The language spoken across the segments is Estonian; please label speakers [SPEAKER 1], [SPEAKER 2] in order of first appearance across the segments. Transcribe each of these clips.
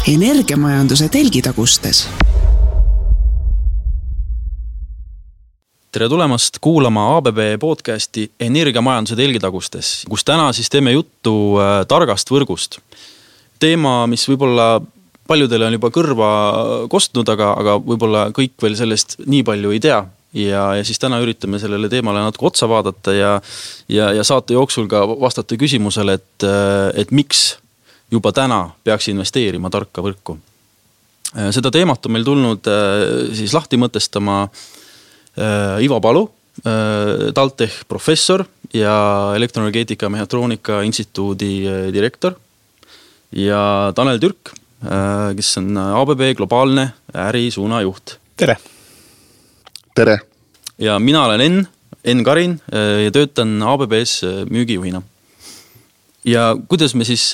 [SPEAKER 1] Energiamajanduse telgitagustes.
[SPEAKER 2] Tere tulemast kuulama ABB podcasti Energiamajanduse telgitagustes, kus täna siis teeme juttu targast võrgust. Teema, mis võib-olla paljudele on juba kõrva kostnud, aga võib-olla kõik veel sellest nii palju ei tea. Ja siis täna üritame sellele teemale natuke otsa vaadata ja saate jooksul ka vastata küsimusele, et miks juba täna peaks investeerima tarka võrku. Seda teemat on meil tulnud siis lahti mõtestama Ivo Palu, TalTech professor ja elektroenergeetika mehhatroonika instituudi direktor ja Tanel Türk, kes on ABB globaalne ärisuunajuht.
[SPEAKER 3] Tere!
[SPEAKER 4] Tere!
[SPEAKER 2] Ja mina olen Enn Karin ja töötan ABBs müügijuhina. Ja kuidas me siis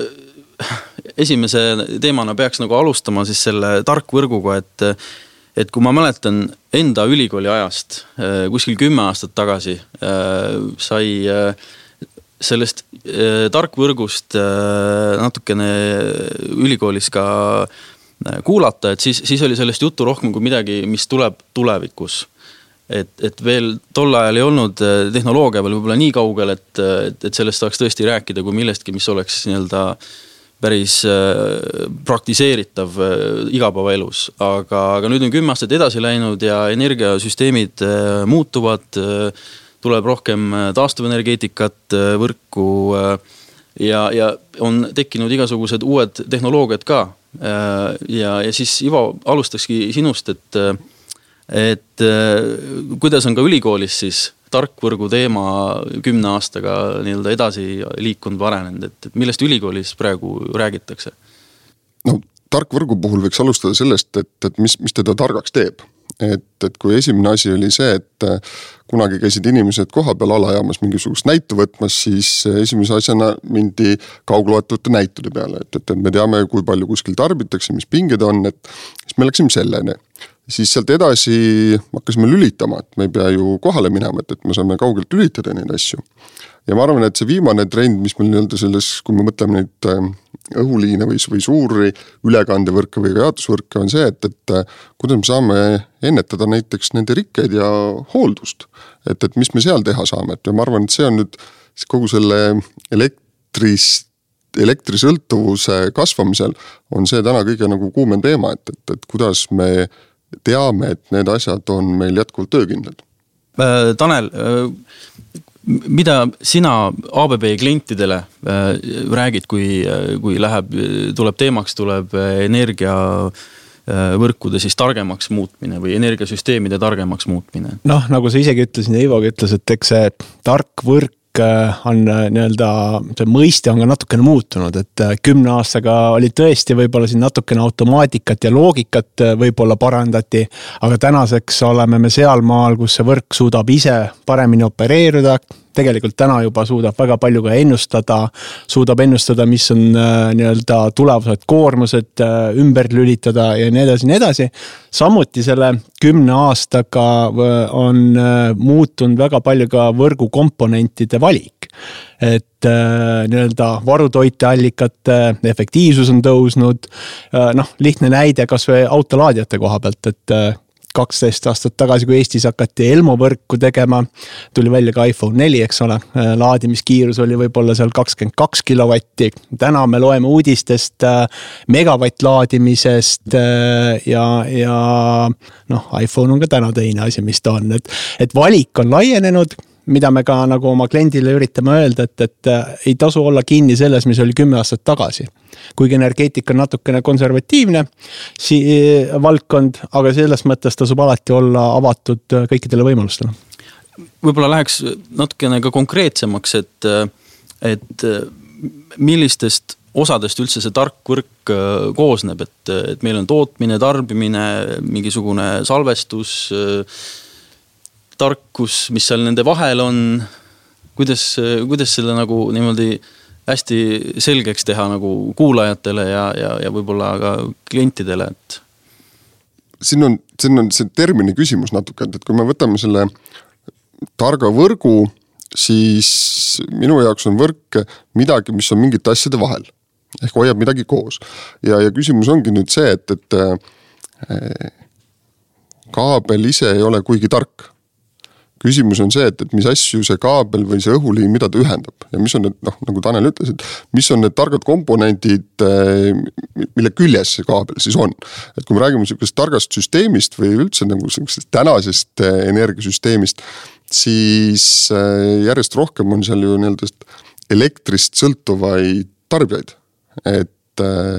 [SPEAKER 2] esimese teemana peaks nagu alustama siis selle tarkvõrguga, et kui ma mäletan enda ülikooli ajast, kuskil 10 aastat tagasi, sai sellest tarkvõrgust natukene ülikoolis ka kuulata, et siis oli sellest juttu rohkem kui midagi, mis tuleb tulevikus. Et veel tol ajal ei olnud tehnoloogia veel võib-olla nii kaugel, et sellest saaks tõesti rääkida kui millestki, mis oleks nii-öelda päris praktiseeritav igapäevaelus. Aga nüüd on 10 aastat edasi läinud ja energiasüsteemid muutuvad, tuleb rohkem taastuvenergeetikat võrku ja on tekkinud igasugused uued tehnoloogiad ka. Ja siis Ivo alustakski sinust, et kuidas on ka ülikoolis siis tarkvõrgu teema 10 aastaga nii-öelda edasi liikunud varenenud, et millest ülikoolis praegu räägitakse?
[SPEAKER 4] No, tarkvõrgu puhul võiks alustada sellest, et mis teda targaks teeb. Et kui esimene asi oli see, et kunagi käisid inimesed koha peal alajaamas mingisugust näitu võtmas, siis esimese asjana mindi kaugloetavate näitude peale. Et me teame, kui palju kuskil tarbitakse, mis pinged on, et siis me läksime selleni. Siis sealt edasi hakkasime lülitama, et me ei pea ju kohale minema, et me saame kaugelt lülitada neid asju. Ja ma arvan, et see viimane trend, mis meil nii-öelda selles, kui me mõtleme neid õhuliine või suuri ülekandevõrke või jaotusvõrke, on see, et kuidas me saame ennetada näiteks nende rikkeid ja hooldust. Et mis me seal teha saame. Et ma arvan, et see on nüüd kogu selle elektrisõltuvuse kasvamisel on see täna kõige nagu kuumen teema, et kuidas me teame, et need asjad on meil jätkuvalt töökindlad.
[SPEAKER 2] Tanel, mida sina ABB klientidele räägid, kui tuleb teemaks, tuleb energiavõrkude siis targemaks muutmine või energiasüsteemide targemaks muutmine?
[SPEAKER 3] Noh, nagu sa isegi ütlesin ja Ivogi ütles, et eks see tark võrk on nii-öelda, see mõiste on ka natukene muutunud, et 10 aastaga oli tõesti võib-olla siin natukene automaatikat ja loogikat võib-olla parandati, aga tänaseks oleme me seal maal, kus see võrk suudab ise paremini opereeruda, tegelikult täna juba suudab väga palju ka suudab ennustada, mis on nii-öelda tulevased koormused ümber lülitada ja nii edasi. Samuti selle 10 aastaga on muutunud väga palju ka võrgu komponentide valik. Et nii-öelda varutoiteallikate efektiivsus on tõusnud. Lihtne näide kas või autolaadijate koha pealt, et 12 aastat tagasi, kui Eestis hakati Elmo võrku tegema, tuli välja ka iPhone 4, eks ole. Laadimiskiirus oli võib-olla seal 22 kilovatti. Täna me loeme uudistest megavatt laadimisest ja iPhone on ka täna teine asi, mis ta on. Et valik on laienenud, mida me ka nagu oma kliendile üritame öelda, et ei tasu olla kinni selles, mis oli 10 aastat tagasi. Kuigi energeetika on natukene konservatiivne valdkond, aga selles mõttes tasub alati olla avatud kõikidele võimalustele.
[SPEAKER 2] Võib-olla läheks natukene ka konkreetsemaks, et millistest osadest üldse see tarkvõrk koosneb, et meil on tootmine, tarbimine, mingisugune salvestus, tarkus, mis seal nende vahel on, kuidas selle nagu niimoodi hästi selgeks teha nagu kuulajatele ja võib-olla ka klientidele, et
[SPEAKER 4] siin on see termini küsimus natuke, et kui me võtame selle targa võrgu, siis minu jaoks on võrk midagi, mis on mingite asjade vahel. ehk hoiab midagi koos. Ja küsimus ongi nüüd see, et kaabel ise ei ole kuigi tark. Küsimus on see, et mis asju see kaabel või see õhuliin, mida ta ühendab ja mis on need, nagu Tanel ütles, et mis on need targad komponendid, mille küljes see kaabel siis on. Et kui me räägime sellist targast süsteemist või üldse nagu tänasest energiasüsteemist, siis järjest rohkem on seal ju elektrist sõltuvaid tarbijaid. Et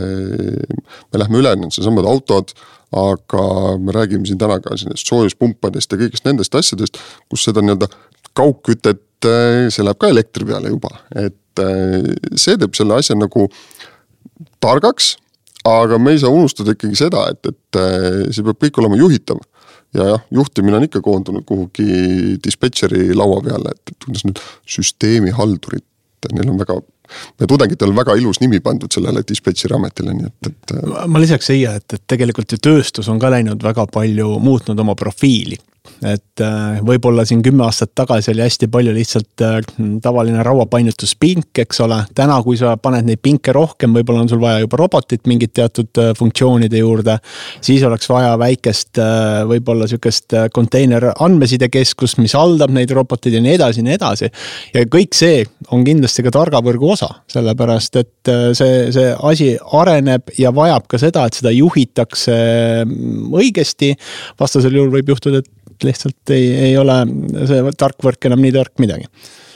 [SPEAKER 4] me lähme üle samad autod, aga me räägime siin täna ka soojuspumpadest ja kõigest nendest asjadest, kus seda kaugkütet, see läheb ka elektri peale juba. Et see teeb selle asja nagu targaks, aga me ei saa unustada ikkagi seda, et see peab kõik olema juhitav. Ja juhtimine on ikka koondunud kuhugi dispetšeri laua peale, et kuidas nüüd süsteemi haldurid, neil on me tudengitel on väga ilus nimi pandud sellele dispetšeri ametile, nii et...
[SPEAKER 3] Ma lisaks siia, et tegelikult ju tööstus on ka läinud väga palju muutnud oma profiili. Et võib-olla siin 10 aastat tagasi oli hästi palju lihtsalt tavaline rauapainutuspink, eks ole. Täna, kui sa paned neid pinke rohkem, võib-olla on sul vaja juba robotit mingit teatud funktsioonide juurde, siis oleks vaja väikest võib-olla sükest konteiner andmesidekeskust, mis haldab neid robotid ja nii edasi. Ja kõik see on kindlasti ka targavõrgu osa, sellepärast, et see asi areneb ja vajab ka seda, et seda juhitakse õigesti. Vastasel juhul võib juhtuda, et lihtsalt ei ole see tarkvõrk enam nii tark midagi.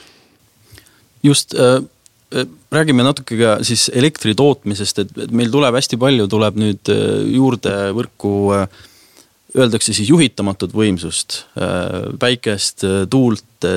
[SPEAKER 2] Just räägime natuke ka siis elektri tootmisest, et meil tuleb hästi palju, tuleb nüüd juurde võrku, öeldakse siis juhitamatut võimsust, päikest, tuult,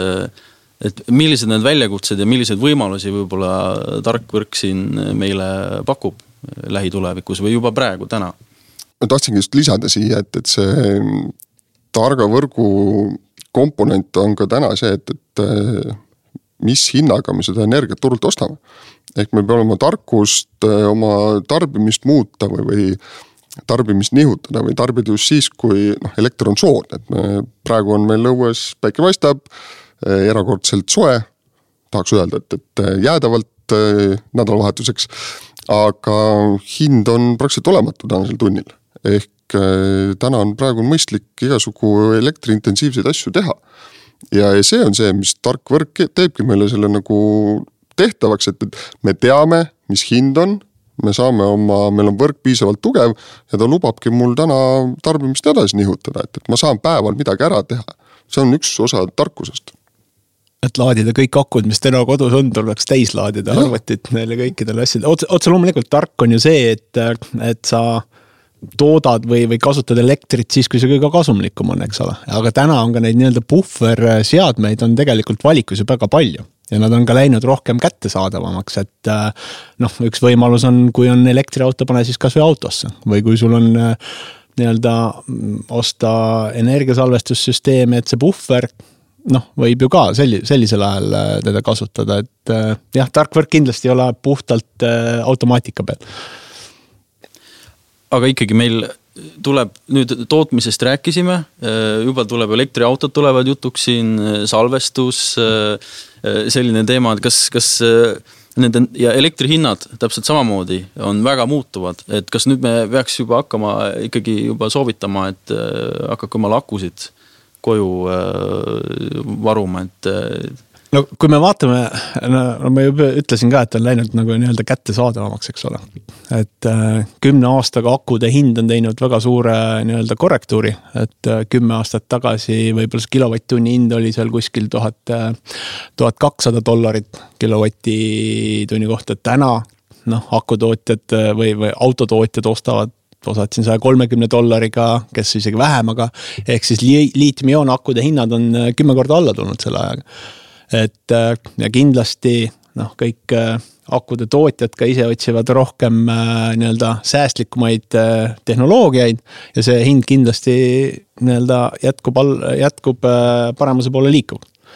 [SPEAKER 2] et millised need väljakutsed ja millised võimalusi võib-olla tarkvõrk siin meile pakub lähitulevikus või juba praegu täna?
[SPEAKER 4] Ma tahtsingi just lisada siia, et see targa võrgu komponent on ka täna see, et mis hinnaga me seda energiat turult ostame. Ehk me peame oma tarkust, oma tarbimist muuta või tarbimist nihutada või tarbida just siis, kui elekter on soodne. Et praegu on meil õues päike paistab, erakordselt soe, tahaks öelda, et jäädavalt nädalavahetuseks, aga hind on praktiliselt olematu tänasel tunnil. Ehk täna on praegu mõistlik igasugu elektriintensiivseid asju teha. Ja see on see, mis tarkvõrk teebki meile selle nagu tehtavaks, et me teame, mis hind on, meil on võrk piisavalt tugev ja ta lubabki mul täna tarbimist edasi nihutada, et ma saan päeval midagi ära teha. See on üks osa tarkusest.
[SPEAKER 3] Et laadida kõik akud, mis täna kodus on, tuleks täis laadida arvutit neile kõikidele asjadele. Otse loomulikult tark on ju see, et sa toodad või kasutad elektrit siis, kui see kõige kasumlikum on, eks ole. Aga täna on ka neid nii-öelda buffer-seadmeid on tegelikult valikus ju väga palju. Ja nad on ka läinud rohkem kättesaadavamaks, et üks võimalus on, kui on elektriauto, pane siis kas või autosse. Või kui sul on nii-öelda osta energiasalvestussüsteemi, et see buffer võib ju ka sellisel ajal teda kasutada, et tarkvõrk kindlasti ei ole puhtalt automaatika peal.
[SPEAKER 2] Aga ikkagi meil tuleb, nüüd tootmisest rääkisime, juba tuleb elektriautod tulevad jutuks siin, salvestus, selline teema, et kas nende ja elektrihinnad täpselt samamoodi on väga muutuvad, et kas nüüd me peaks juba hakkama ikkagi juba soovitama, et hakkake oma akusid koju varuma, et
[SPEAKER 3] no kui me vaatame, ma juba ütlesin ka, et on läinud nagu nii-öelda kättesaadavamaks, eks ole. Et 10 aastaga akude hind on teinud väga suure nii-öelda korrektuuri, et 10 aastat tagasi võib-olla see kilovatt-tunni hind oli seal kuskil $1200 kilovatt-tunni kohta. Täna akutootjad või autotootjad ostavad osad siin $130, kes isegi vähem, aga ehk siis liitium-ioon akude hinnad on 10 korda alla tulnud selle ajaga. Et ja kindlasti kõik akude tootjad ka ise otsivad rohkem nii-öelda säästlikumaid tehnoloogiaid ja see hind kindlasti nii-öelda jätkub paremuse poole liikuv.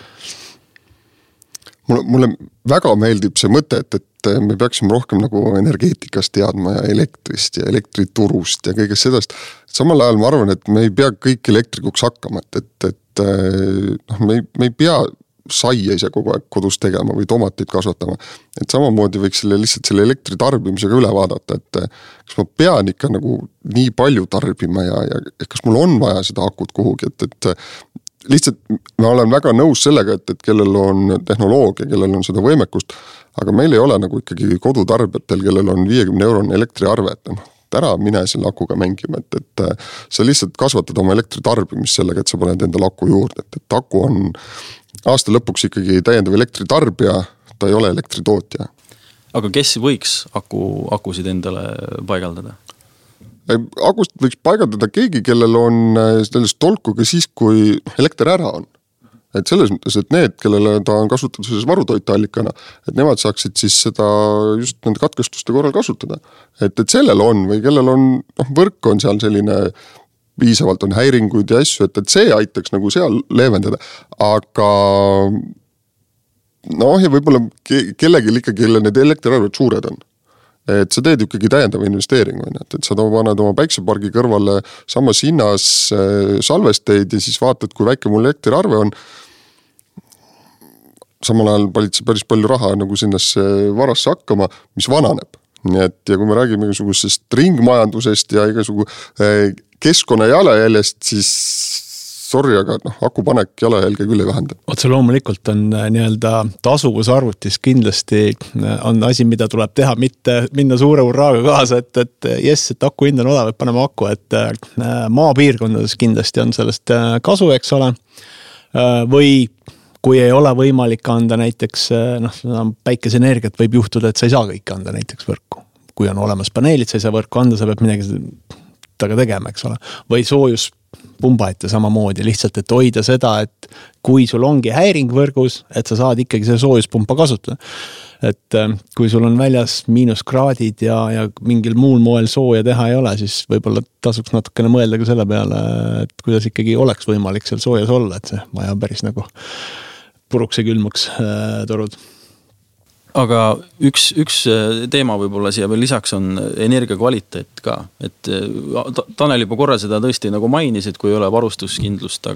[SPEAKER 4] Mulle väga meeldib see mõte, et me peaksime rohkem nagu energeetikast teadma ja elektrist ja elektriturust ja kõigest sedast. Samal ajal ma arvan, et me ei pea kõik elektrikuks hakkama, et me ei pea saia ise kogu aeg kodus tegema või tomateid kasvatama. Et samamoodi võiks lihtsalt selle elektri tarbimisega üle vaadata, et kas ma pean ikka nagu nii palju tarbima ja kas mul on vaja seda akut kuhugi, et lihtsalt ma olen väga nõus sellega, et kellel on tehnoloogia, kellel on seda võimekust, aga meil ei ole nagu ikkagi kodutarbijatel, kellel on 50 € elektriarve, et ära mine selle akuga mängima, et sa lihtsalt kasvatad oma elektritarbimist sellega, et sa paned endale aku juurde, et aku on aasta lõpuks ikkagi täiendav elektritarbija, ta ei ole elektritootja.
[SPEAKER 2] Aga kes võiks akusid endale paigaldada?
[SPEAKER 4] Akust võiks paigaldada keegi, kellel on sellest tolku ka siis, kui elekter ära on. Et selles mõttes, et need, kellele ta on kasutuses varutoiteallikana, et nemad saaksid siis seda just nende katkestuste korral kasutada. Et sellel on või kellel on, võrk on seal selline, piisavalt on häiringuid ja asju, et see aitaks nagu seal leevendada. Aga ja võib-olla kellegi ikkagi, kelle need elektriarved suured on. Et sa teed ikkagi täiendava investeeringu, et sa paned oma päiksepargi kõrvale samas hinnas salvesteid ja siis vaatad, kui väike mul elektriarve on. Samal ajal palid päris palju raha nagu sinnasse varasse hakkama, mis vananeb. Nii et, ja kui me räägime igasugusest ringmajandusest ja igasugu keskkonna jalajäljest, siis sorry, aga akupanek jalajälge küll ei vähenda.
[SPEAKER 3] Otse loomulikult on nii-öelda tasuvusarvutis kindlasti on asi, mida tuleb teha, mitte minna suure urraaga kaasa, et aku hind on odav, et paneme aku, et maapiirkondades kindlasti on sellest kasu, eks ole, või kui ei ole võimalik anda näiteks päikeseenergiat, võib juhtuda, et sa ei saa kõike anda näiteks võrku. Kui on olemas paneelid, sa ei saa võrku anda, sa pead midagi taga tegema, eks ole. Või soojuspumba ette samamoodi, lihtsalt, et hoida seda, et kui sul ongi häiring võrgus, et sa saad ikkagi see soojuspumpa kasutada. Et kui sul on väljas miinuskraadid ja mingil muul moel sooja teha ei ole, siis võib-olla tasuks natukene mõelda ka selle peale, et kuidas ikkagi oleks võimalik seal soojas olla, et see maja päris nagu puruks ja külmuks torud.
[SPEAKER 2] Aga üks teema võib-olla siia veel lisaks on energia kvaliteet ka. Et Tanel juba korra seda tõesti nagu mainis, et kui ei ole varustuskindlust,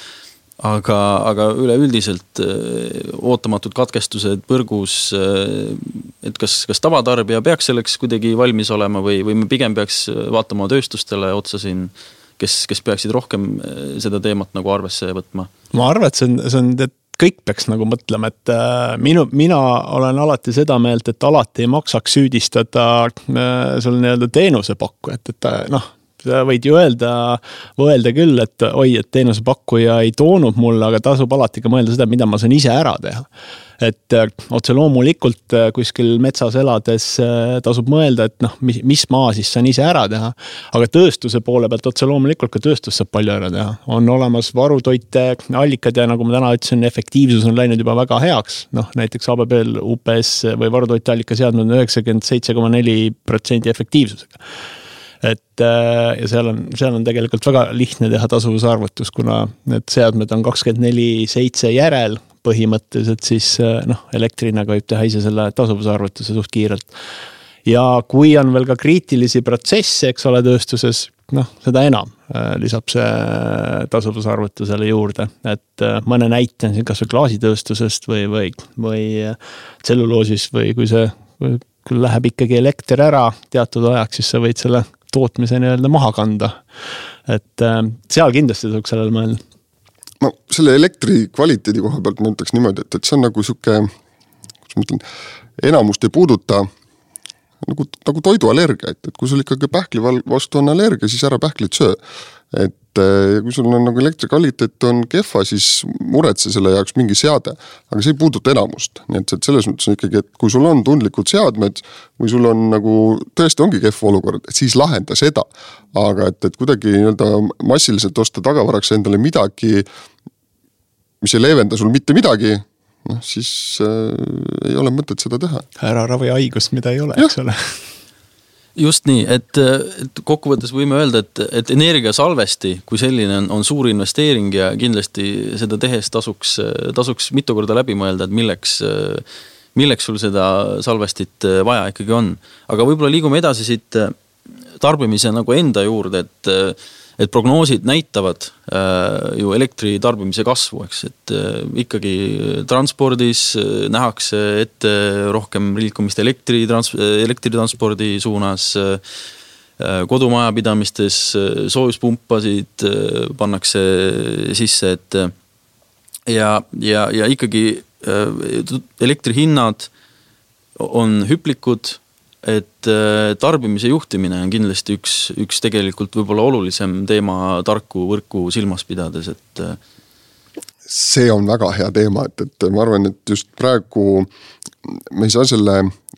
[SPEAKER 2] aga üleüldiselt ootamatud katkestused võrgus, et kas tavatarbija peaks selleks kuidagi valmis olema või me pigem peaks vaatama tööstustele otsa siin, kes peaksid rohkem seda teemat nagu arvesse võtma? Ma
[SPEAKER 3] arvan, et see on kõik peaks nagu mõtlema, et mina olen alati seda meelt, et alati ei maksaks süüdistada sul nii-öelda teenusepakku, et sa võid ju öelda küll, et et teenusepakkuja ei toonud mulle, aga tasub alati ka mõelda seda, mida ma saan ise ära teha. Et otse loomulikult kuskil metsas elades tasub mõelda, et mis maa siis saan ise ära teha. Aga tööstuse poole pealt otse loomulikult ka tööstus saab palju ära teha. On olemas varutoite allikad ja nagu ma täna ütlesin, efektiivsus on läinud juba väga heaks. Näiteks ABB-l UPS või varutoite allika seadmed on 97,4% efektiivsusega. Ja seal on tegelikult väga lihtne teha tasuvusarvutus, kuna need seadmed on 24/7 järel põhimõtteliselt, siis elektrinaga võib teha ise selle tasuvusarvutuse suht kiirelt. Ja kui on veel ka kriitilisi protsesse, eks ole, tööstuses, seda enam lisab see tasuvusarvutusele juurde. Et mõne näite on siin kas või klaasitööstusest või tselluloosis või kui see küll läheb ikkagi elekter ära teatud ajaks, siis sa võid selle tootmise nii-öelda maha kanda. Et seal kindlasti tuleks sellele mõelda.
[SPEAKER 4] Selle elektri kvaliteedi koha pealt ma ütleks niimoodi, et see on nagu siuke, kuidas ma ütlen, enamust ei puuduta nagu toidualergia, et kui sul ikkagi pähkli vastu on allergia, siis ära pähklit söö. Et kui sul on nagu elektri kvaliteet on kehva, siis muretse selle jaoks mingi seade, aga see ei puuduta enamust. Nii et selles mõttes on ikkagi, et kui sul on tundlikud seadmed või sul on nagu tõesti ongi kehv olukord, et siis lahenda seda. Aga et kuidagi massiliselt osta tagavaraks endale midagi, mis ei leevenda sul mitte midagi, siis ei ole mõtet seda teha.
[SPEAKER 3] Ära ravi haigust, mida ei ole, eks ole.
[SPEAKER 2] Just nii, et kokkuvõttes võime öelda, et energiasalvesti, kui selline on suur investeering ja kindlasti seda tehes tasuks mitu korda läbi mõelda, et milleks sul seda salvestit vaja ikkagi on. Aga võib-olla liigume edasi siit tarbimise nagu enda juurde, et prognoosid näitavad ju elektri tarbimise kasvu, eks, et ikkagi transpordis nähakse ette rohkem liikumist elektritranspordi suunas, kodumajapidamistes soojuspumpasid pannakse sisse, et ja ikkagi elektrihinnad on hüplikud, et tarbimise juhtimine on kindlasti üks tegelikult võib-olla olulisem teema tarku võrku silmas pidades, et
[SPEAKER 4] see on väga hea teema, et ma arvan, et just praegu me ei saa selle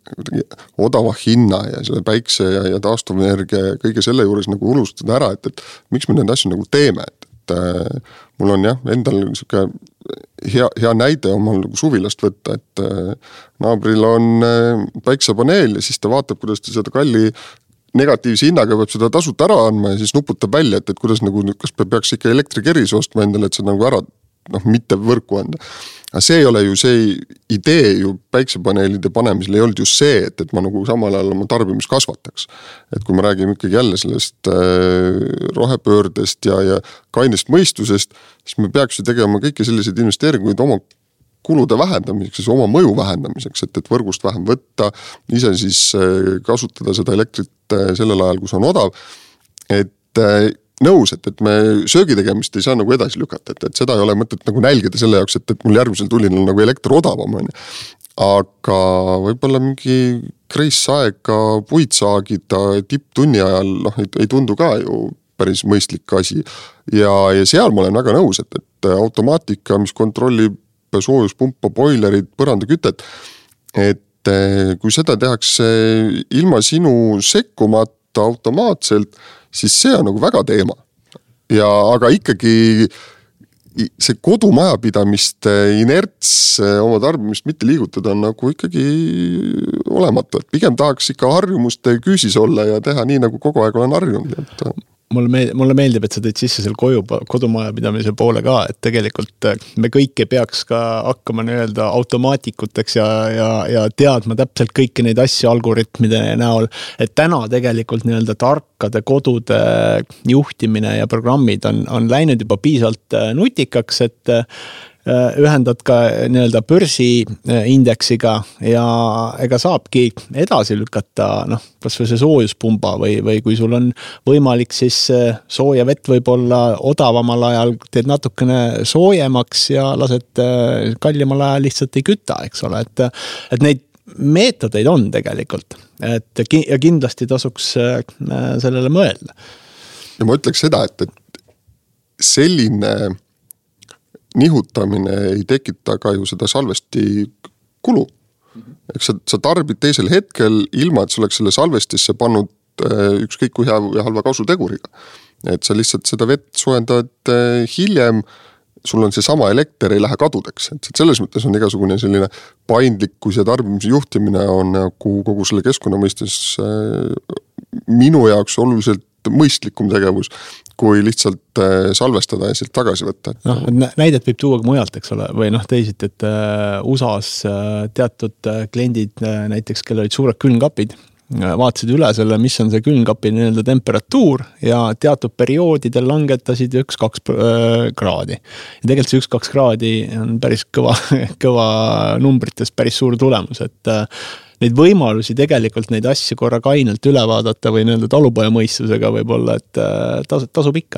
[SPEAKER 4] odava hinna ja selle päikse ja taastuvenergia kõige selle juures nagu unustada ära, et miks me need asju nagu teeme, et mul on jah, endal niisugune hea näide omal nagu suvilast võtta, et naabril on päiksepaneel ja siis ta vaatab, kuidas ta seda kalli negatiivse hinnaga peab seda tasuta ära andma ja siis nuputab välja, et kuidas nagu, kas peaks ikka elektrikerise ostma endale, et seda nagu ära mitte võrku anda. Aga see ei ole ju see idee ju päiksepaneelide panemisel ei olnud just see, et ma nagu samal ajal oma tarbimis kasvataks. Et kui me räägime ikkagi jälle sellest rohepöördest ja kainest mõistusest, siis me peaks ju tegema kõiki selliseid investeeringuid oma kulude vähendamiseks, oma mõju vähendamiseks, et võrgust vähem võtta, ise siis kasutada seda elektrit sellel ajal, kus on odav, et nõus, et me söögi tegemist ei saa nagu edasi lükata, et seda ei ole mõtet nagu nälgida selle jaoks, et mul järgmisel tunnil on nagu elekter odavam, aga võib-olla mingi kreissaega puid saagida tipptunni ajal, ei tundu ka ju päris mõistlik asi. Ja seal ma olen väga nõus, et automaatika, mis kontrollib soojuspumpa, boilerid, põrandakütet, et kui seda tehakse ilma sinu sekkumata automaatselt, siis see on nagu väga teema. Aga ikkagi see kodumajapidamiste inerts oma tarbimist mitte liigutada on nagu ikkagi olematu. Et pigem tahaks ikka harjumuste küüsis olla ja teha nii, nagu kogu aeg olen harjunud.
[SPEAKER 3] Mulle meeldib, et sa tõid sisse seal kodumajapidamise poole ka, et tegelikult me kõik ei peaks ka hakkama nii-öelda automaatikuteks ja teadma täpselt kõiki neid asju algoritmide näol, et täna tegelikult nii-öelda tarkade kodude juhtimine ja programmid on läinud juba piisalt nutikaks, et ühendad ka nii-öelda börsiindeksiga ja ega saabki edasi lükata, kas või see soojuspumba või kui sul on võimalik siis sooja vett võib-olla odavamal ajal teed natukene soojemaks ja lased kallimal ajal lihtsalt ei küta, eks ole, et neid meetodeid on tegelikult, et ja kindlasti tasuks sellele mõelda.
[SPEAKER 4] Ja ma ütleks seda, et selline nihutamine ei tekita ka ju seda salvesti kulu. Eks sa tarbid teisel hetkel ilma, et sa oleks selle salvestisse pannud ükskõik kui hea ja halva kasuteguriga. Et sa lihtsalt seda vett soojendad hiljem, sul on see sama elekter, ei lähe kadudeks. Et selles mõttes on igasugune selline paindlikkus ja tarbimise juhtimine on nagu kogu selle keskkonna mõistes minu jaoks oluliselt mõistlikum tegevus, kui lihtsalt salvestada ja sealt tagasi võtta.
[SPEAKER 3] Näidet võib tuua mujalt, eks ole, või teisiti, et USAs teatud kliendid näiteks, kellel olid suured külmkapid, vaatasid üle selle, mis on see külmkapi nii-öelda temperatuur ja teatud perioodidel langetasid 1-2 kraadi. Ja tegelikult see 1-2 kraadi on päris kõva numbrites päris suur tulemus, et neid võimalusi tegelikult neid asju korra kainelt üle vaadata või nii-öelda talupoja mõistusega võib-olla, et tasub ikka.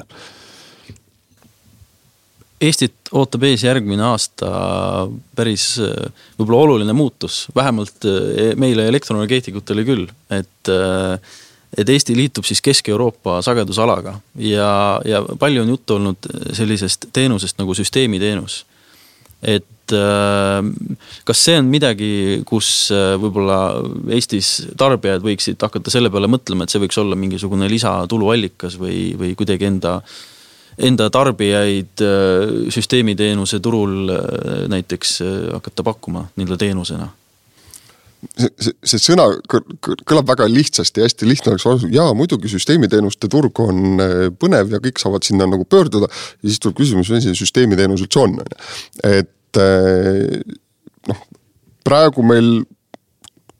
[SPEAKER 2] Eestit ootab ees järgmine aasta päris võib-olla oluline muutus, vähemalt meile elektroenergeetikutele küll, et Eesti liitub siis Kesk-Euroopa sagedusalaga ja palju on juttu olnud sellisest teenusest nagu süsteemiteenus. Et kas see on midagi, kus võib-olla Eestis tarbijad võiksid hakata selle peale mõtlema, et see võiks olla mingisugune lisatuluallikas või kuidagi enda tarbijaid süsteemiteenuse turul näiteks hakata pakkuma nii-öelda teenusena?
[SPEAKER 4] See sõna kõlab väga lihtsasti ja hästi lihtne oleks vastus. Jaa, muidugi süsteemiteenuste turg on põnev ja kõik saavad sinna nagu pöörduda ja siis tuleb küsimus, mis see süsteemiteenus üldse on. Et praegu meil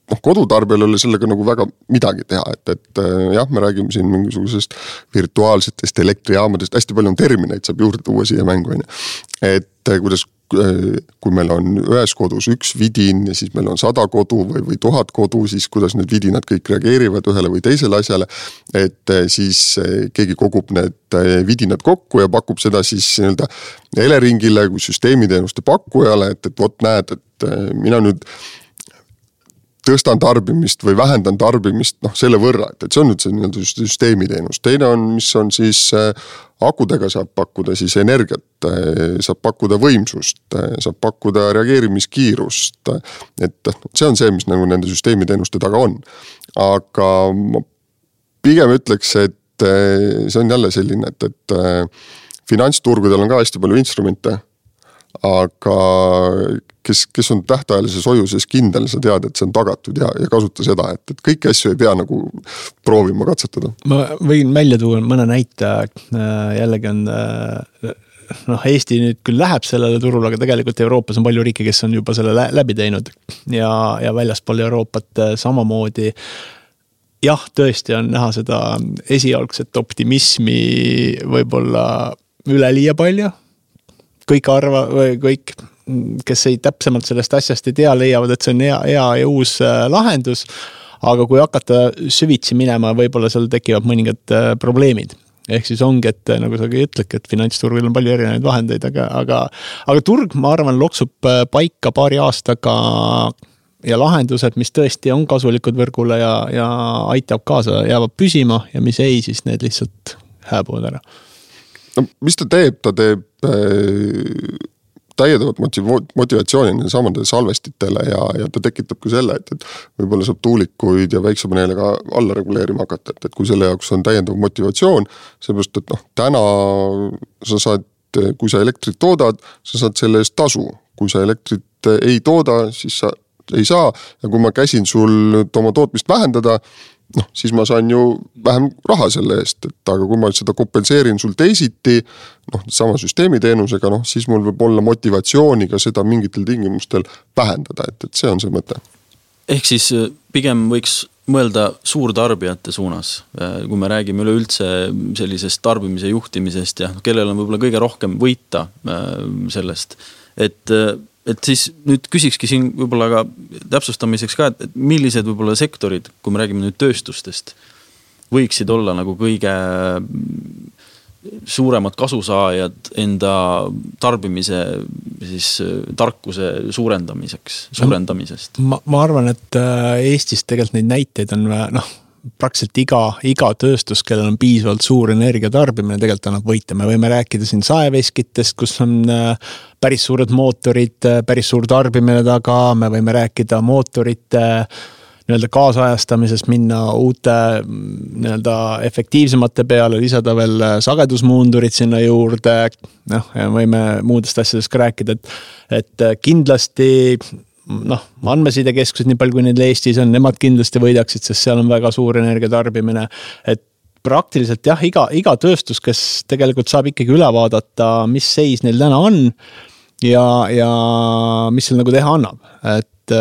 [SPEAKER 4] kodutarbijal oli sellega nagu väga midagi teha, et jah, me räägime siin mingisugusest virtuaalsetest elektrijaamadest, hästi palju on termineid, saab juurde tuua siia mängu, et kuidas, kui meil on ühes kodus üks vidin ja siis meil on 100 kodu või 1000 kodu, siis kuidas need vidinad kõik reageerivad ühele või teisele asjale, et siis keegi kogub need vidinad kokku ja pakub seda siis nii-öelda Eleringile kui süsteemiteenuste pakkujale, et vot näed, et mina nüüd tõstan tarbimist või vähendan tarbimist selle võrra, et see on nüüd see nii-öelda süsteemiteenus. Teine on, mis on siis akudega saab pakkuda siis energiat, saab pakkuda võimsust, saab pakkuda reageerimiskiirust, et see on see, mis nagu nende süsteemiteenuste taga on. Aga ma pigem ütleks, et see on jälle selline, et finantsturgudel on ka hästi palju instrumente, aga kes on tähtajalises hoiuses kindel, sa tead, et see on tagatud ja kasuta seda, et kõiki asju ei pea nagu proovima katsetada.
[SPEAKER 3] Ma võin välja tuua mõne näite, jällegi on, Eesti nüüd küll läheb sellele turule, aga tegelikult Euroopas on palju riike, kes on juba selle läbi teinud ja väljaspool Euroopat samamoodi. Jah, tõesti on näha seda esialgset optimismi võib-olla üleliia palju. Kõik kes ei täpsemalt sellest asjast ei tea, leiavad, et see on hea ja uus lahendus, aga kui hakata süvitsi minema, võib-olla seal tekivad mõningad probleemid. Ehk siis ongi, et nagu sa ütledki, et finantsturgul on palju erinevaid vahendeid, aga turg, ma arvan, loksub paika paari aastaga ja lahendused, mis tõesti on kasulikud võrgule ja aitab kaasa, jäävad püsima ja mis ei, siis need lihtsalt hääbuvad ära.
[SPEAKER 4] No, mis ta teeb täiendavat motivatsiooni samade salvestitele ja ta tekitab ka selle, et võib-olla saab tuulikuid ja väiksepaneelega alla reguleerima hakata, et kui selle jaoks on täiendav motivatsioon, seepärast, et täna sa saad, kui sa elektrit toodad, sa saad selle eest tasu. Kui sa elektrit ei tooda, siis sa ei saa ja kui ma käsin sul oma tootmist vähendada, siis ma saan ju vähem raha selle eest, et aga kui ma seda kompenseerin sul teisiti, sama süsteemiteenusega, siis mul võib olla motivatsiooni ka seda mingitel tingimustel vähendada, et see on see mõte.
[SPEAKER 2] Ehk siis pigem võiks mõelda suurtarbijate suunas, kui me räägime üleüldse sellisest tarbimise juhtimisest ja kellel on võib-olla kõige rohkem võita sellest, et siis nüüd küsikski siin võib-olla ka täpsustamiseks ka, et millised võib-olla sektorid, kui me räägime nüüd tööstustest, võiksid olla nagu kõige suuremad kasusaajad enda tarbimise siis tarkuse suurendamisest?
[SPEAKER 3] Ma arvan, et Eestis tegelikult neid näiteid on praktiliselt iga tööstus, kellel on piisavalt suur energia tarbimine, tegelikult annab võita. Me võime rääkida siin saeveskitest, kus on päris suured mootorid, päris suur tarbimine taga, me võime rääkida mootorite nii-öelda kaasajastamisest, minna uute nii-öelda efektiivsemate peale, lisada veel sagedusmuundurid sinna juurde, ja võime muudest asjadest ka rääkida, et kindlasti andmesidekeskused, nii palju kui neil Eestis on, nemad kindlasti võidaksid, sest seal on väga suur energia tarbimine, et praktiliselt jah, iga tööstus, kes tegelikult saab ikkagi üle vaadata, mis seis neil täna on ja mis seal nagu teha annab, et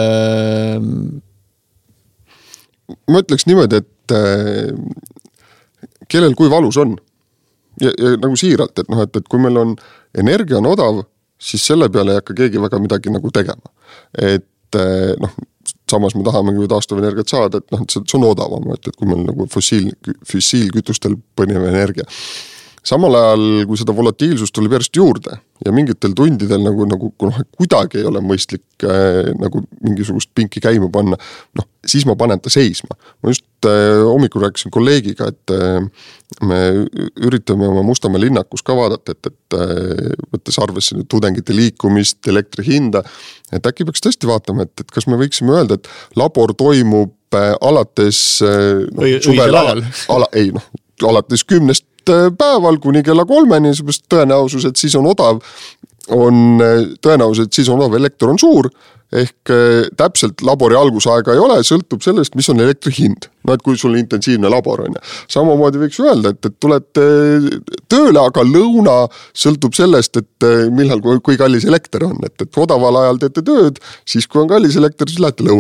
[SPEAKER 4] ma ütleks niimoodi, et kellel kui valus on ja nagu siiralt, et kui meil on energia on odav, siis selle peale ei hakka keegi väga midagi nagu tegema. Et samas me tahame ju taastuvenergiat saada, et see on odavam, et kui meil nagu fossiilkütustel põnev energia. Samal ajal, kui seda volatiilsust tuleb järjest juurde ja mingitel tundidel nagu kuidagi ei ole mõistlik nagu mingisugust pinki käima panna, siis ma panen ta seisma. Ma just hommikul rääkisin kolleegiga, et me üritame oma Mustamäe linnakus ka vaadata, et võttes arvesse tudengite liikumist, elektri hinda, et äkki peaks tõesti vaatama, et kas me võiksime öelda, et labor toimub alates
[SPEAKER 3] õigel ajal.
[SPEAKER 4] Alates 10 päeval kuni kella 3, seepärast tõenäosus, et siis on odav, on tõenäosus, et siis on odav elekter on suur, ehk täpselt labori algusaega ei ole, sõltub sellest, mis on elektri hind. Et kui sul on intensiivne labor on. Samamoodi võiks öelda, et tulete tööle, aga lõuna sõltub sellest, et millal, kui kallis elekter on. Et odaval ajal teete tööd, siis kui on kallis elekter, siis lähete lõunale.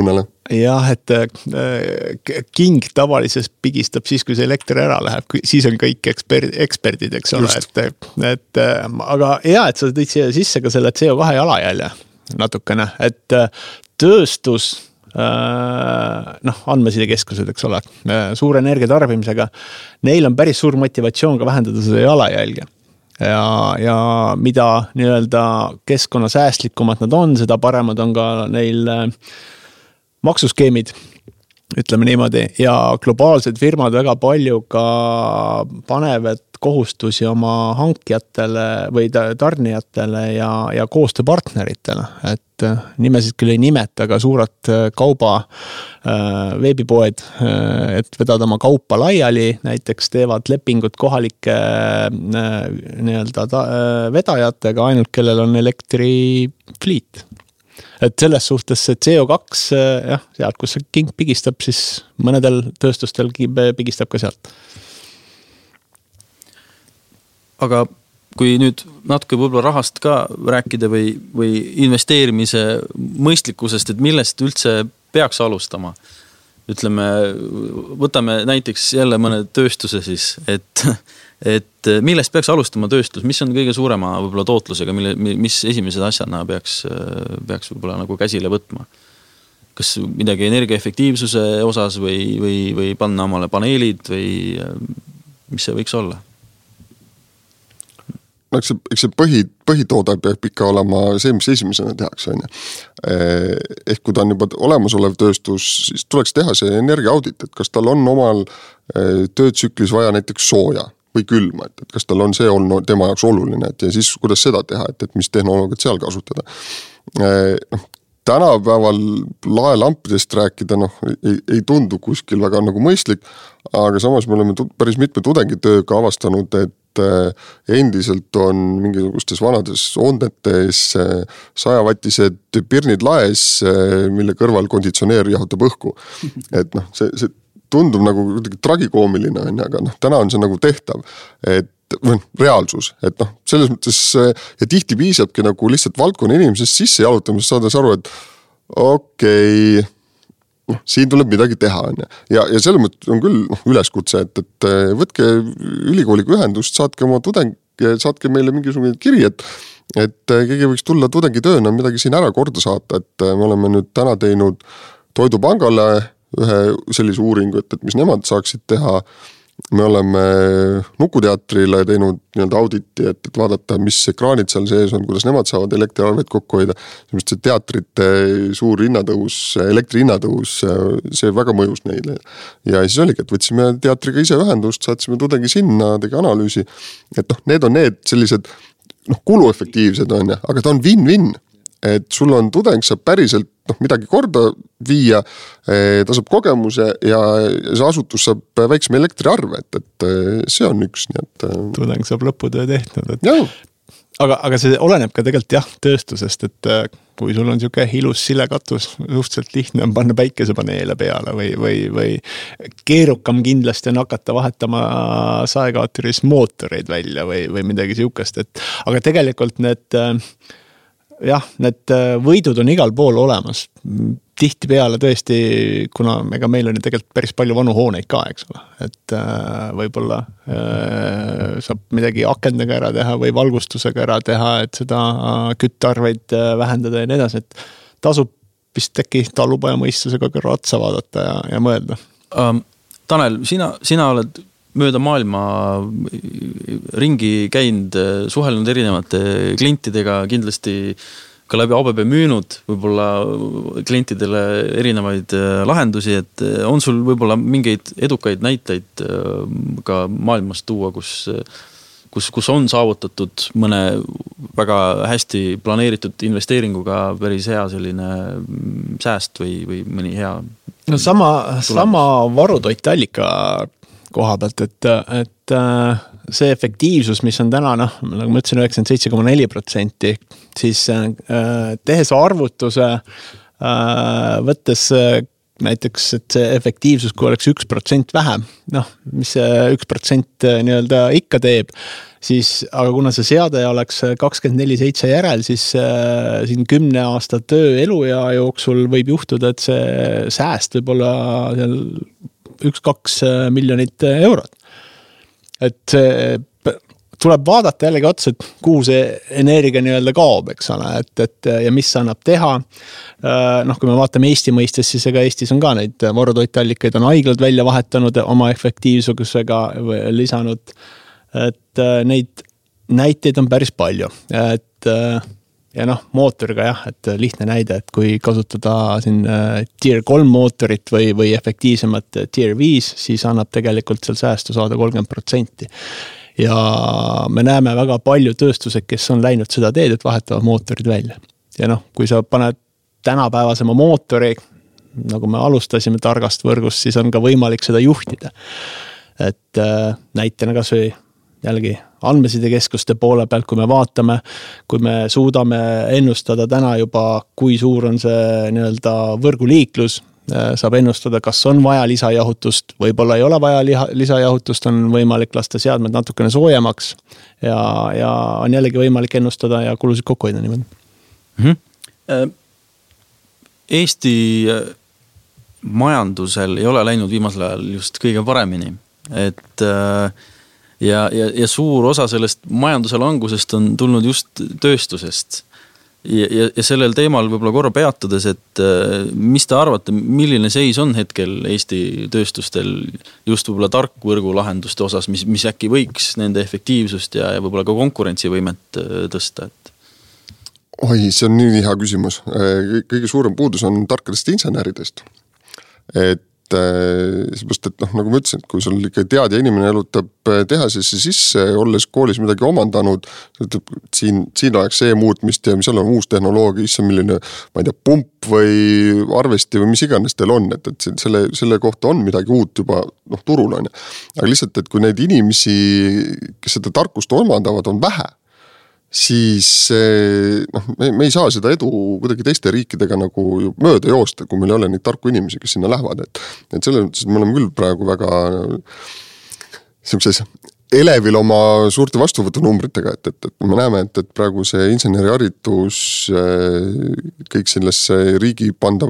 [SPEAKER 3] Jah, et king tavalises pigistab siis, kui see elekter ära läheb, siis on kõik eksperdid, eks ole, et aga hea, et sa tõid siia sisse ka selle CO2 jalajälje natukene, et tööstus, andmesidekeskused, eks ole, suure energia tarbimisega, neil on päris suur motivatsioon ka vähendada seda jalajälge. Ja mida nii-öelda keskkonnasäästlikumad nad on, seda paremad on ka neil maksuskeemid, ütleme niimoodi, ja globaalsed firmad väga palju ka panevad kohustusi oma hankijatele või tarnijatele ja koostööpartneritele, et nimesid küll ei nimeta, aga suured kauba veebipoed, et vedada oma kaupa laiali, näiteks teevad lepingud kohalike nii-öelda vedajatega, ainult kellel on elektrifliit. Et selles suhtes see CO2, sealt kus see king pigistab, siis mõnedel tööstustel pigistab ka sealt. Aga kui nüüd natuke võib-olla rahast ka rääkida või investeerimise mõistlikkusest, et millest üldse peaks alustama? Ütleme, võtame näiteks jälle mõne tööstuse siis, et millest peaks alustama tööstus, mis on kõige suurema võib-olla tootlusega, mis esimesed asjana peaks võib-olla nagu käsile võtma? Kas midagi energiaefektiivsuse osas või panna omale paneelid või mis see võiks olla?
[SPEAKER 4] No, eks see põhitoode peab ikka olema see, mis esimesena tehakse. Ehk kui ta on juba olemasolev tööstus, siis tuleks teha see energiaaudit, et kas tal on omal töötsüklis vaja näiteks sooja või külma, et kas tal on see olnud tema jaoks oluline, et ja siis kuidas seda teha, et mis tehnoloogiat seal kasutada. Tänapäeval laelampidest rääkida ei tundu kuskil väga nagu mõistlik, aga samas me oleme päris mitme tudengitööga avastanud, et endiselt on mingisugustes vanades ondetes 100-vattised pirnid laes, mille kõrval konditsioneer jahutab õhku. Et see tundub nagu tragikoomiline, aga täna on see nagu tehtav, et reaalsus, et selles mõttes ja tihti piisabki nagu lihtsalt valdkonna inimesest sisse jalutamisest saades aru, et okei, siin tuleb midagi teha. Ja selle mõttes on küll üleskutse, et võtke ülikooliga ühendust, saatke oma tudeng, saatke meile mingisugune kiri, et keegi võiks tulla tudengitööna midagi siin ära korda saata, et me oleme nüüd täna teinud Toidupangale ühe sellise uuringu, et mis nemad saaksid teha. Me oleme Nukuteatrile teinud nii-öelda auditi, et vaadata, mis ekraanid seal sees on, kuidas nemad saavad elektriarveid kokku hoida. See teatrite suur hinnatõus, elektri hinnatõus, see väga mõjus neile. Ja siis oligi, et võtsime teatriga ise ühendust, saatsime tudengi sinna, tegi analüüsi, et need on need sellised kuluefektiivsed on, aga ta on win-win. Et sul on tudeng, saab päriselt midagi korda viia, ta saab kogemuse ja see asutus saab väiksema elektriarve, et see on üks. Nii et
[SPEAKER 3] tudeng saab lõputöö tehtud. Aga see oleneb ka tegelikult tööstusest, et kui sul on siuke ilus silekatus, suhteliselt lihtne on panna päikesepaneele peale või keerukam kindlasti on hakata vahetama saekaaturis mootoreid välja või midagi siukest, aga tegelikult need võidud on igal pool olemas. Tihti peale tõesti, kuna meil on tegelikult päris palju vanu hooneid ka, eks ole, et võib-olla saab midagi akendega ära teha või valgustusega ära teha, et seda küttarveid vähendada ja nii edasi, et tasub vist äkki talupoja mõistusega ka ratsa vaadata ja mõelda.
[SPEAKER 2] Tanel, sina oled mööda maailma ringi käinud, suhelnud erinevate klientidega, kindlasti ka läbi ABB müünud võib-olla klientidele erinevaid lahendusi, et on sul võib-olla mingeid edukaid näiteid ka maailmast tuua, kus on saavutatud mõne väga hästi planeeritud investeeringuga päris hea selline sääst või mõni hea?
[SPEAKER 3] No sama varutoitallika koha pealt, et see efektiivsus, mis on täna, nagu ma ütlesin, 97,4%, siis tehes arvutuse, võttes näiteks, et see efektiivsus, kui oleks 1% vähem, noh, mis see 1% nii-öelda ikka teeb, siis, aga kuna see seade oleks 24/7 järel, siis siin 10 aasta töö eluea jooksul võib juhtuda, et see sääst võib olla seal 1-2 miljonit eurot. Et see tuleb vaadata jällegi otsa, et kuhu see energia nii-öelda kaob, eks ole, et ja mis annab teha. Noh, kui me vaatame Eesti mõistes, siis ega Eestis on ka neid varutoitallikaid on haiglad välja vahetanud oma efektiivsusega lisanud, et neid näiteid on päris palju. Et, ja noh, mootoriga jah, et lihtne näide, et kui kasutada siin tier 3 mootorit või efektiivsemat tier 5, siis annab tegelikult seal säästu saada 30%. Ja me näeme väga palju tööstused, kes on läinud seda teed, et vahetavad mootorid välja. Ja noh, kui sa paned tänapäevasema mootori, nagu me alustasime targast võrgust, siis on ka võimalik seda juhtida. Et näitena kas või jällegi andmesidekeskuste poole pealt, kui me vaatame, kui me suudame ennustada täna juba, kui suur on see nii-öelda võrguliiklus, saab ennustada, kas on vaja lisajahutust, võib-olla ei ole vaja lisajahutust, on võimalik lasta seadmed natukene soojemaks ja on jällegi võimalik ennustada ja kulusid kokku hoida niimoodi.
[SPEAKER 2] Eesti majandusel ei ole läinud viimasel ajal just kõige paremini, et ja suur osa sellest majanduse langusest on tulnud just tööstusest. Ja sellel teemal võib-olla korra peatudes, et mis te arvate, milline seis on hetkel Eesti tööstustel just võib-olla tarkvõrgu lahenduste osas, mis äkki võiks nende efektiivsust ja võib-olla ka konkurentsivõimet tõsta?
[SPEAKER 4] Oi, see on nii hea küsimus. Kõige suurem puudus on tarkadest inseneridest. Et seepärast, et nagu ma ütlesin, et kui sul ikka tead ja inimene elutab tehasesse sisse, olles koolis midagi omandanud, siin oleks see muutmist ja seal on uus tehnoloogia, milline, ma ei tea, pump või arvesti või mis iganes teil on, et selle kohta on midagi uut juba turul on. Aga lihtsalt, et kui neid inimesi, kes seda tarkust omandavad, on vähe, siis me ei saa seda edu kuidagi teiste riikidega nagu mööda joosta, kui meil ei ole neid tarku inimesi, kes sinna lähevad. Et selle mõttes me oleme küll praegu väga sellises elevil oma suurte vastuvõtunumbritega, et me näeme, et praegu see inseneriharidus, kõik sellesse riigi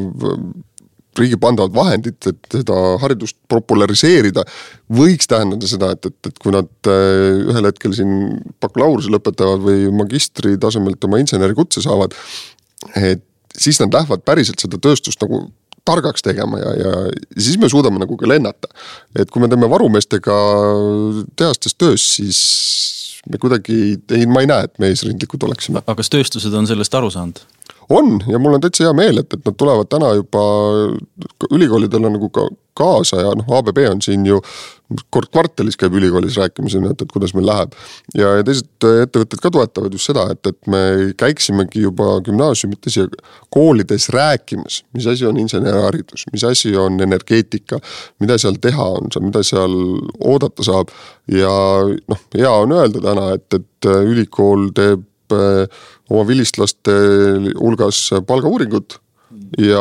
[SPEAKER 4] pandavad vahendid, et seda haridust populariseerida, võiks tähendada seda, et kui nad ühel hetkel siin bakalaureuse lõpetavad või magistri tasemelt oma insenerikutse saavad, et siis nad lähevad päriselt seda tööstust nagu targaks tegema ja siis me suudame nagu ka lennata. Et kui me teeme varumeestega tehastes töös, siis me kuidagi, ma ei näe, et me eesrindlikud oleksime.
[SPEAKER 2] Aga kas tööstused on sellest aru saanud?
[SPEAKER 4] On ja mul on täitsa hea meel, et nad tulevad täna juba ülikoolidele nagu kaasa ja ABB on siin ju kord kvartalis käib ülikoolis rääkimas, et kuidas meil läheb. Ja teised ettevõtted ka toetavad just seda, et me käiksimegi juba gümnaasiumites ja koolides rääkimas, mis asi on inseneriharidus, mis asi on energeetika, mida seal teha on, mida seal oodata saab. Ja hea on öelda täna, et ülikool teeb oma vilistlaste hulgas palgauuringut ja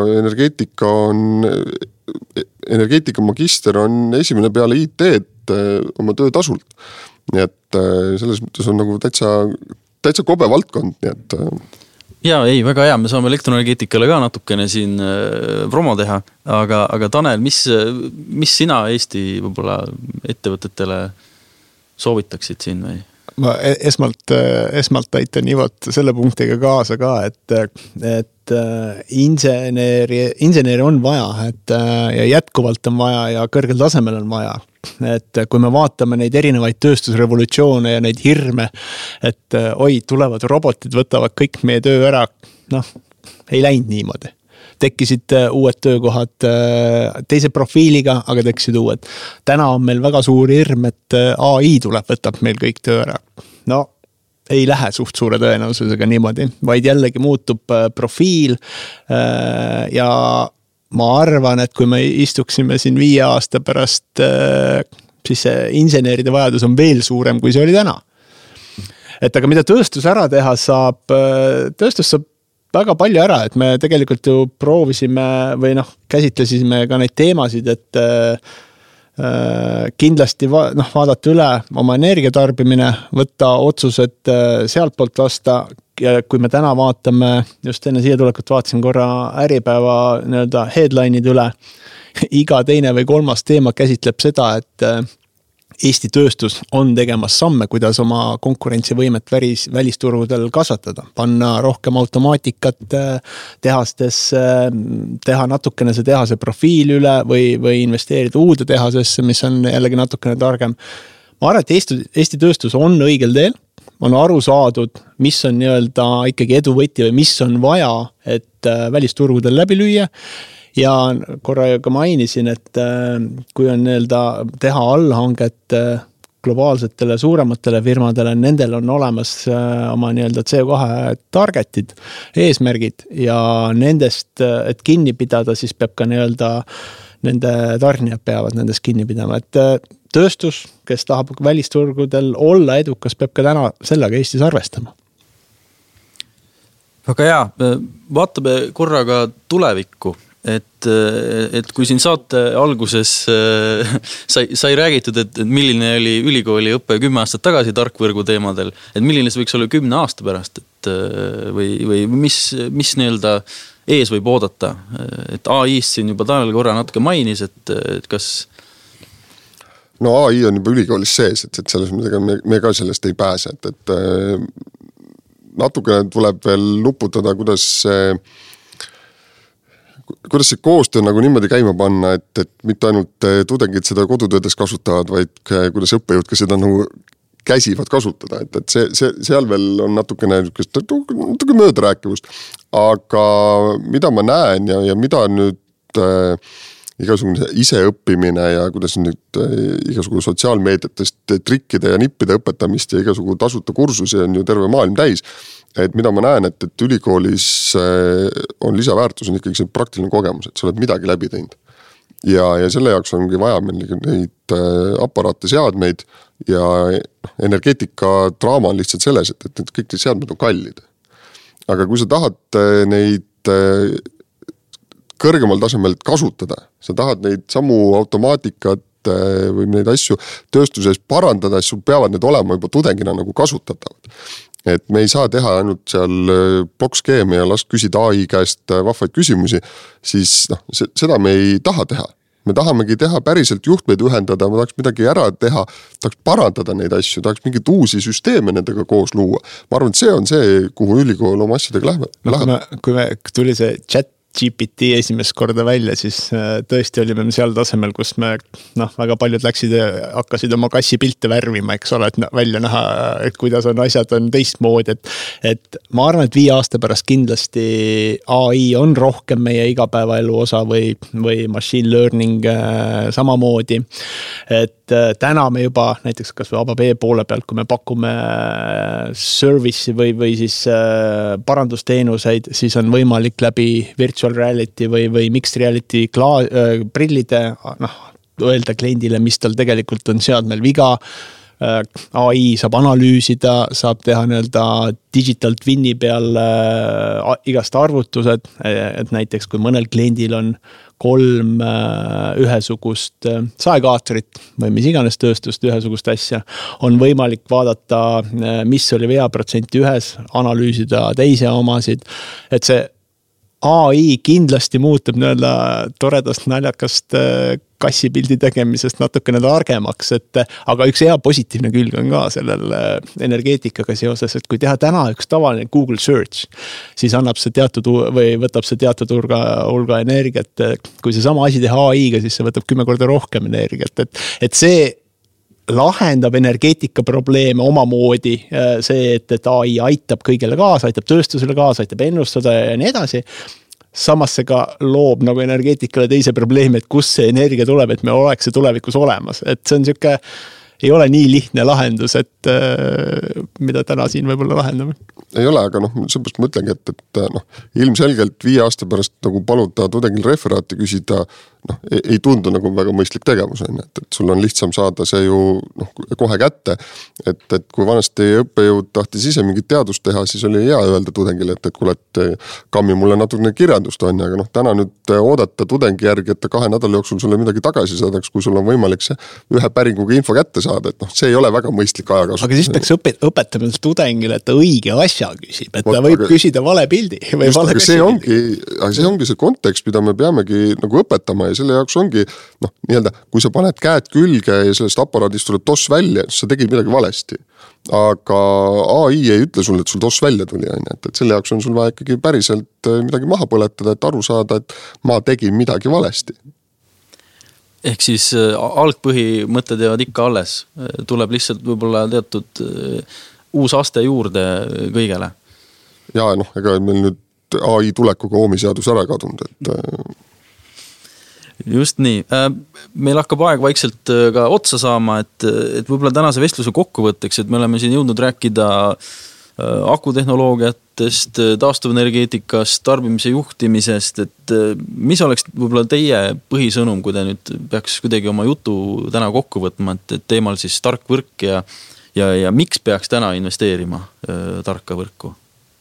[SPEAKER 4] energeetika magister on esimene peale IT-d oma töötasult. Nii et selles mõttes on nagu täitsa kobe valdkond, nii et
[SPEAKER 2] Jaa, ei, väga hea, me saame elektroenergeetikale ka natukene siin promo teha, aga Tanel, mis sina Eesti võib-olla ettevõtetele soovitaksid siin või?
[SPEAKER 3] Ma esmalt aitan Ivot selle punktiga kaasa ka, et inseneri on vaja, ja jätkuvalt on vaja ja kõrgel tasemel on vaja. Et kui me vaatame neid erinevaid tööstusrevolutsioone ja neid hirme, et tulevad robotid, võtavad kõik meie töö ära, ei läinud niimoodi. Tekkisid uued töökohad teise profiiliga, aga tekkisid uued. Täna on meil väga suur hirm, et AI tuleb, võtab meil kõik töö ära. Ei lähe suht suure tõenäosusega niimoodi, vaid jällegi muutub profiil ja ma arvan, et kui me istuksime siin 5 aasta pärast, siis see inseneride vajadus on veel suurem, kui see oli täna. Et aga mida tööstus ära teha saab, tööstus saab väga palju ära, et me tegelikult ju proovisime või käsitlesime ka neid teemasid, et kindlasti vaadata üle oma energiatarbimine, võtta otsused sealt poolt vasta ja kui me täna vaatame, just enne siia tulekut vaatasin korra Äripäeva nii-öelda headline'id üle, iga teine või kolmas teema käsitleb seda, et Eesti tööstus on tegemas samme, kuidas oma konkurentsivõimet välisturgudel kasvatada. Panna rohkem automaatikat tehastes, teha natukene see tehase profiil üle või investeerida uude tehasesse, mis on jällegi natukene targem. Ma arvan, et Eesti tööstus on õigel teel, on aru saadud, mis on nii-öelda ikkagi eduvõti või mis on vaja, et välisturgudel läbi lüüa. Ja korra ka mainisin, et kui on nii-öelda teha allhanget globaalsetele suurematele firmadele, nendel on olemas oma nii-öelda CO2 targetid, eesmärgid ja nendest, et kinni pidada, siis peab ka nii-öelda nende tarnijad peavad nendest kinni pidama, et tööstus, kes tahab välisturgudel olla edukas, peab ka täna sellega Eestis arvestama.
[SPEAKER 2] Väga hea, vaatame korraga tulevikku. Et kui siin saate alguses sai räägitud, et milline oli ülikooli õppe 10 aastat tagasi tarkvõrgu teemadel, et milline see võiks olla 10 aasta pärast, et või mis nii-öelda ees võib oodata, et AI-st siin juba Tanel korra natuke mainis, et kas...
[SPEAKER 4] No AI on juba ülikoolis sees, et selles mõttega me ka sellest ei pääse, et natukene tuleb veel nuputada, kuidas see koostöö nagu niimoodi käima panna, et mitte ainult tudengid seda kodutöödes kasutavad, vaid kuidas õppejõud ka seda nagu käsivad kasutada, et seal veel on natukene möödarääkivust. Aga mida ma näen ja mida nüüd igasugune iseõppimine ja kuidas nüüd igasugu sotsiaalmeediatest trikkide ja nippide õpetamist ja igasugu tasuta kursusi on ju terve maailm täis. Et mida ma näen, et ülikoolis on lisaväärtus on ikkagi see praktiline kogemus, et sa oled midagi läbi teinud. Ja selle jaoks ongi vaja meil neid aparaate, seadmeid ja energeetika draama on lihtsalt selles, et kõik need seadmed on kallid. Aga kui sa tahad neid kõrgemal tasemel kasutada, sa tahad neid samu automaatikat või neid asju tööstuses parandada, siis sul peavad need olema juba tudengina nagu kasutatavad. Et me ei saa teha ainult seal blokskeeme ja last küsida AI käest vahvaid küsimusi, siis seda me ei taha teha. Me tahamegi teha päriselt juhtmeid ühendada, ma tahaks midagi ära teha, tahaks parandada neid asju, tahaks mingit uusi süsteeme nendega koos luua. Ma arvan, et see on see, kuhu ülikool oma asjadega läheb.
[SPEAKER 3] Kui me tuli see chat GPT esimest korda välja, siis tõesti olime seal tasemel, kus me väga paljud hakkasid oma kassi pilte värvima, eks ole, et välja näha, et kuidas on asjad on teistmoodi, et ma arvan, et 5 aasta pärast kindlasti AI on rohkem meie igapäevaelu osa või machine learning samamoodi, et täna me juba näiteks kas või ABB poole pealt, kui me pakume service'i või siis parandusteenuseid, siis on võimalik läbi virtual reality või mixed reality prillide öelda kliendile, mis tal tegelikult on seadmel viga. AI saab analüüsida, saab teha nii-öelda digital twin'i peal igast arvutused, et näiteks kui mõnel kliendil on 3 ühesugust saekaatrit või mis iganes tööstust ühesugust asja, on võimalik vaadata, mis oli veaprotsenti ühes, analüüsida teise omasid, et see AI kindlasti muutub nii-öelda toredast naljakast kassipildi tegemisest natukene targemaks, aga üks hea positiivne külg on ka sellel energeetikaga seoses, et kui teha täna üks tavaline Google search, siis annab see teatud või võtab see teatud hulga energiat, kui see sama asi teha AI-ga, siis see võtab 10 korda rohkem energiat, et see lahendab energeetika probleeme omamoodi, see, et AI aitab kõigele kaasa, aitab tööstusele kaasa, aitab ennustada ja nii edasi. Samas see ka loob nagu energeetikale teise probleemi, et kus see energia tuleb, et me oleks see tulevikus olemas. Et see on siuke, ei ole nii lihtne lahendus, et mida täna siin võib-olla lahendame.
[SPEAKER 4] Ei ole, aga seepärast ma ütlengi, et ilmselgelt 5 aasta pärast nagu paluta tudengil referaati küsida, ei tundu nagu väga mõistlik tegevus, et sul on lihtsam saada see ju kohe kätte, et kui vanasti õppejõud tahtis ise mingit teadust teha, siis oli hea öelda tudengile, et kuule, et kammi mulle natukene kirjandust on, aga täna nüüd oodata tudengi järgi, et 2 nädala jooksul sulle midagi tagasi saadaks, kui sul on võimalik see ühe päringuga info kätte saada, et see ei ole väga mõistlik ajakasutus.
[SPEAKER 3] Aga siis peaks õpetama tudengile, et ta õige asja küsib, et ta võib küsida vale pildi või vale
[SPEAKER 4] aga see ongi see kontekst, mida me peamegi nagu õpetama ja selle jaoks ongi, nii-öelda, kui sa paned käed külge ja sellest aparaadist tuleb toss välja, siis sa tegid midagi valesti. Aga AI ei ütle sulle, et sul toss välja tuli, et selle jaoks on sul vaja ikkagi päriselt midagi maha põletada, et aru saada, et ma tegin midagi valesti.
[SPEAKER 2] Ehk siis algpõhimõtted jäävad ikka alles, tuleb lihtsalt võib-olla teatud uus aste juurde kõigele.
[SPEAKER 4] Ja ega meil nüüd AI tulekuga oomiseadus ära kadunud, et
[SPEAKER 2] just nii. Meil hakkab aeg vaikselt ka otsa saama, et võib-olla tänase vestluse kokkuvõtteks, et me oleme siin jõudnud rääkida akutehnoloogiatest, taastuvenergeetikast, tarbimise juhtimisest, et mis oleks võib-olla teie põhisõnum, kui te nüüd peaks kuidagi oma jutu täna kokku võtma, et teemal siis tark võrk ja miks peaks täna investeerima tarka võrku?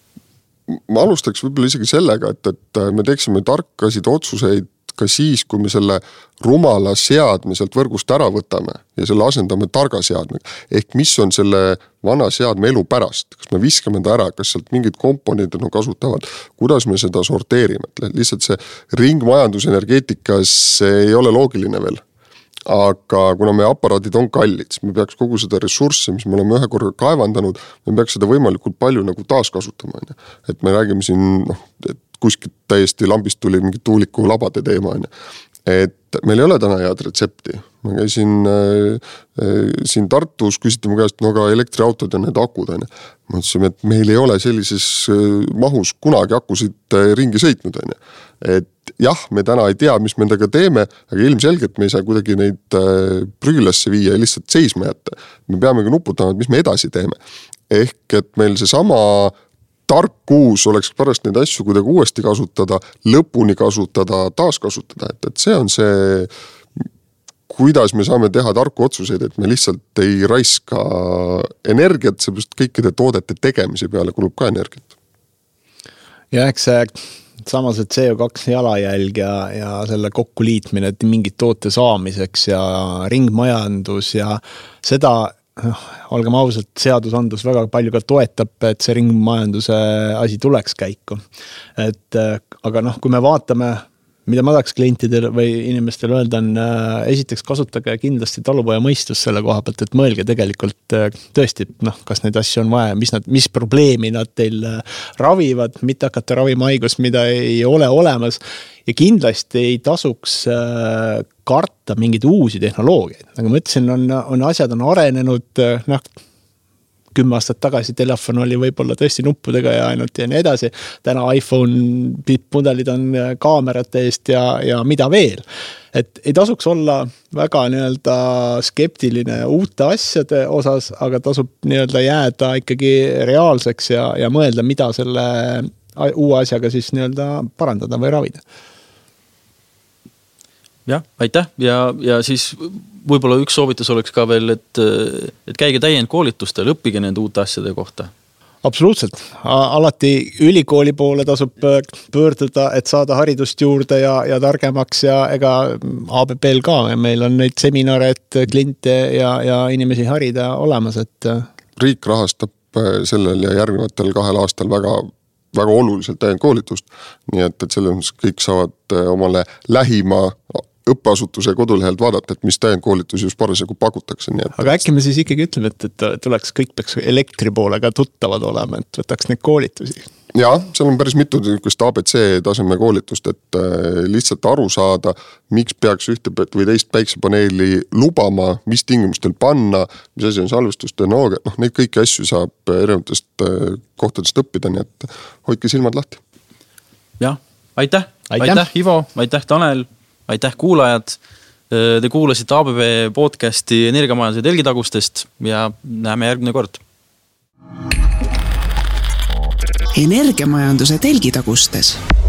[SPEAKER 4] Ma alustaks võib-olla isegi sellega, et me teeksime tarkasid otsuseid ka siis, kui me selle rumala seadme sealt võrgust ära võtame ja selle asendame targa seadmega. Ehk mis on selle vana seadme elu pärast? Kas me viskame ta ära, kas sealt mingid komponendid kasutavad? Kuidas me seda sorteerime? Lihtsalt see ringmajandusenergeetikas ei ole loogiline veel. Aga kuna meie aparaadid on kallid, siis me peaks kogu seda ressurssi, mis me oleme ühe korra kaevandanud, me peaks seda võimalikult palju nagu taaskasutama. Et me räägime siin, et kuskilt täiesti lambist tuli mingi tuuliku labade teema. Et meil ei ole täna head retsepti. Ma käisin siin Tartus, küsiti mu käest, aga elektriautod ja need akud. Ma ütlesin, et meil ei ole sellises mahus kunagi akusid ringi sõitnud. Et jah, me täna ei tea, mis me nendega teeme, aga ilmselgelt me ei saa kuidagi neid prügilasse viia ja lihtsalt seisma jätta. Me peamegi nuputama, et mis me edasi teeme. Ehk et meil see sama tarkuus oleks pärast neid asju kuidagi uuesti kasutada, lõpuni kasutada, taaskasutada. Et see on see, kuidas me saame teha tarku otsuseid, et me lihtsalt ei raiska energiat, seepärast kõikide toodete tegemise peale kulub ka energiat.
[SPEAKER 3] Ja eks samas, et CO2 jalajälg ja selle kokkuliitmine, et mingid toote saamiseks ja ringmajandus ja seda, olgem ausalt, seadusandlus väga palju ka toetab, et see ringmajanduse asi tuleks käiku. Aga kui me vaatame, mida ma tahaks klientidele või inimestele öelda on, esiteks kasutage kindlasti talupoja mõistus selle koha pealt, et mõelge tegelikult tõesti, kas neid asju on vaja, mis probleemi nad teil ravivad, mitte hakata ravima haigust, mida ei ole olemas ja kindlasti ei tasuks karta mingeid uusi tehnoloogiaid. Nagu ma ütlesin, asjad on arenenud, 10 aastat tagasi telefon oli võib-olla tõesti nuppudega ja ainult ja nii edasi. Täna iPhone pudelid on kaamerate eest ja mida veel. Et ei tasuks olla väga skeptiline uute asjade osas, aga tasub jääda ikkagi reaalseks ja mõelda, mida selle uue asjaga siis parandada või ravida.
[SPEAKER 2] Jah, aitäh ja siis võib-olla üks soovitus oleks ka veel, et käige täiendkoolitustel, õppige nende uute asjade kohta.
[SPEAKER 3] Absoluutselt. Alati ülikooli poole tasub pöörduda, et saada haridust juurde ja targemaks ja ega ABB-l ka. Meil on neid seminare, et kliente ja inimesi harida olemas. Et
[SPEAKER 4] riik rahastab sellel ja järgnevatel 2 aastal väga oluliselt täiendkoolitust. Nii et selles kõik saavad omale lähima õppeasutuse kodulehelt vaadata, et mis täiendkoolitusi just parasjagu pakutakse.
[SPEAKER 3] Aga äkki me siis ikkagi ütleme, et tuleks kõik peaks elektri poole ka tuttavad olema, et võtaks neid koolitusi.
[SPEAKER 4] Ja, seal on päris mitu ABC taseme koolitust, et lihtsalt aru saada, miks peaks ühte või teist päiksepaneeli lubama, mis tingimustel panna, mis asi on salvestustehnoloogia, neid kõiki asju saab erinevatest kohtadest õppida, nii et hoidke silmad lahti.
[SPEAKER 2] Jah, aitäh Ivo, aitäh Tanel, aitäh kuulajad. Te kuulasite ABB podcasti Energiamajanduse telgitagustest ja näeme järgmine kord.
[SPEAKER 1] Energiamajanduse telgitagustes.